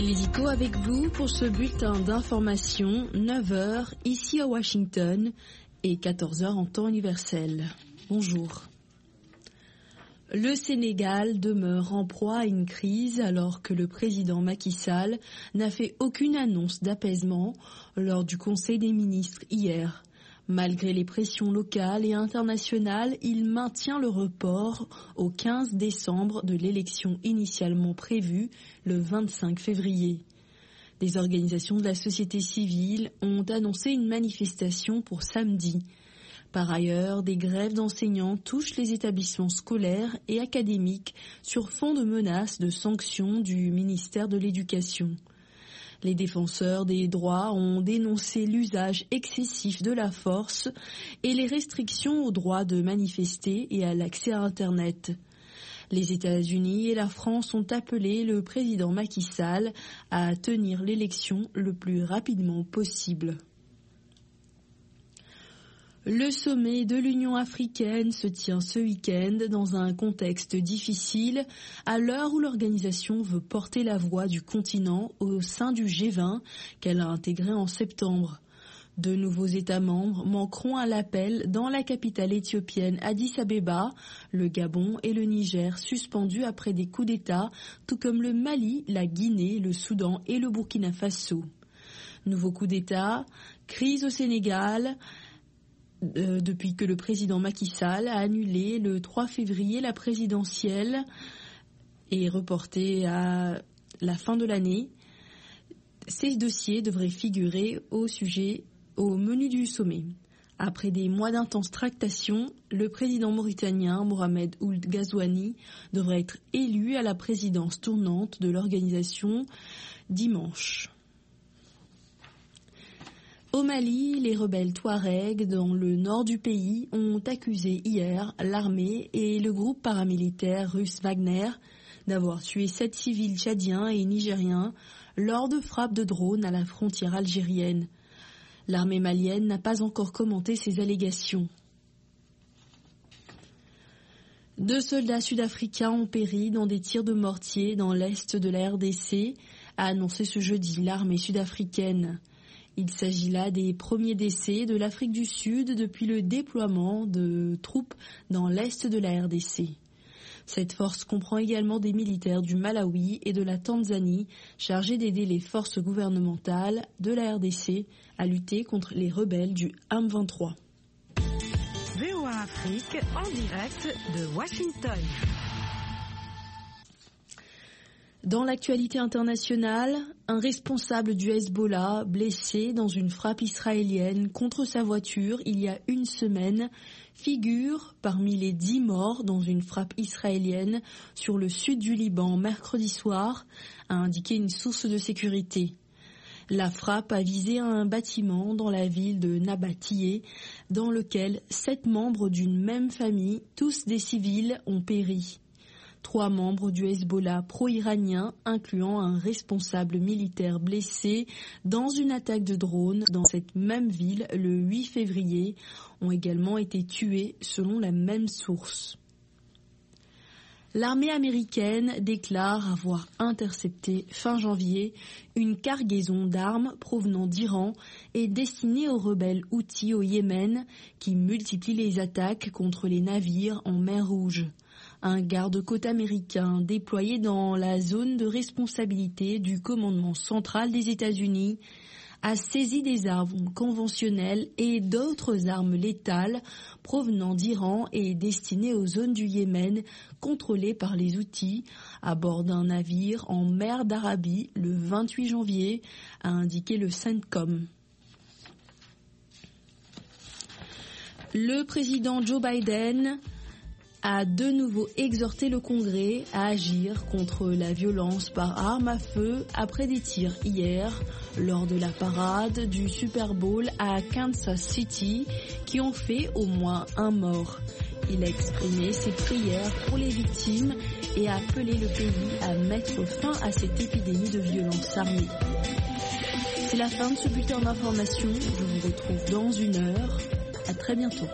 Elisiko avec vous pour ce bulletin d'information, 9h ici à Washington et 14h en temps universel. Bonjour. Le Sénégal demeure en proie à une crise alors que le président Macky Sall n'a fait aucune annonce d'apaisement lors du Conseil des ministres hier. Malgré les pressions locales et internationales, il maintient le report au 15 décembre de l'élection initialement prévue le 25 février. Des organisations de la société civile ont annoncé une manifestation pour samedi. Par ailleurs, des grèves d'enseignants touchent les établissements scolaires et académiques sur fond de menaces de sanctions du ministère de l'Éducation. Les défenseurs des droits ont dénoncé l'usage excessif de la force et les restrictions au droit de manifester et à l'accès à Internet. Les États-Unis et la France ont appelé le président Macky Sall à tenir l'élection le plus rapidement possible. Le sommet de l'Union africaine se tient ce week-end dans un contexte difficile à l'heure où l'organisation veut porter la voix du continent au sein du G20 qu'elle a intégré en septembre. De nouveaux États membres manqueront à l'appel dans la capitale éthiopienne Addis Abeba, le Gabon et le Niger suspendus après des coups d'État, tout comme le Mali, la Guinée, le Soudan et le Burkina Faso. Nouveau coup d'État, crise au Sénégal. Depuis que le président Macky Sall a annulé le 3 février la présidentielle et reporté à la fin de l'année, ces dossiers devraient figurer au menu du sommet. Après des mois d'intenses tractations, le président mauritanien Mohamed Ould Ghazouani devrait être élu à la présidence tournante de l'organisation dimanche. Au Mali, les rebelles Touaregs dans le nord du pays ont accusé hier l'armée et le groupe paramilitaire russe Wagner d'avoir tué 7 civils tchadiens et nigériens lors de frappes de drones à la frontière algérienne. L'armée malienne n'a pas encore commenté ces allégations. 2 soldats sud-africains ont péri dans des tirs de mortier dans l'est de la RDC, a annoncé ce jeudi l'armée sud-africaine. Il s'agit là des premiers décès de l'Afrique du Sud depuis le déploiement de troupes dans l'est de la RDC. Cette force comprend également des militaires du Malawi et de la Tanzanie chargés d'aider les forces gouvernementales de la RDC à lutter contre les rebelles du M23. VOA Afrique en direct de Washington. Dans l'actualité internationale, un responsable du Hezbollah blessé dans une frappe israélienne contre sa voiture il y a une semaine figure parmi les 10 morts dans une frappe israélienne sur le sud du Liban mercredi soir, a indiqué une source de sécurité. La frappe a visé un bâtiment dans la ville de Nabatiyeh, dans lequel 7 membres d'une même famille, tous des civils, ont péri. 3 membres du Hezbollah pro-iranien, incluant un responsable militaire blessé dans une attaque de drone dans cette même ville le 8 février, ont également été tués selon la même source. L'armée américaine déclare avoir intercepté fin janvier une cargaison d'armes provenant d'Iran et destinée aux rebelles houthis au Yémen qui multiplient les attaques contre les navires en mer Rouge. Un garde-côte américain déployé dans la zone de responsabilité du commandement central des États-Unis a saisi des armes conventionnelles et d'autres armes létales provenant d'Iran et destinées aux zones du Yémen contrôlées par les Houthis à bord d'un navire en mer d'Arabie le 28 janvier, a indiqué le CENTCOM. Le président Joe Biden a de nouveau exhorté le Congrès à agir contre la violence par arme à feu après des tirs hier lors de la parade du Super Bowl à Kansas City qui ont fait au moins un mort. Il a exprimé ses prières pour les victimes et a appelé le pays à mettre fin à cette épidémie de violence armée. C'est la fin de ce bulletin d'information. Je vous retrouve dans 1 heure. À très bientôt.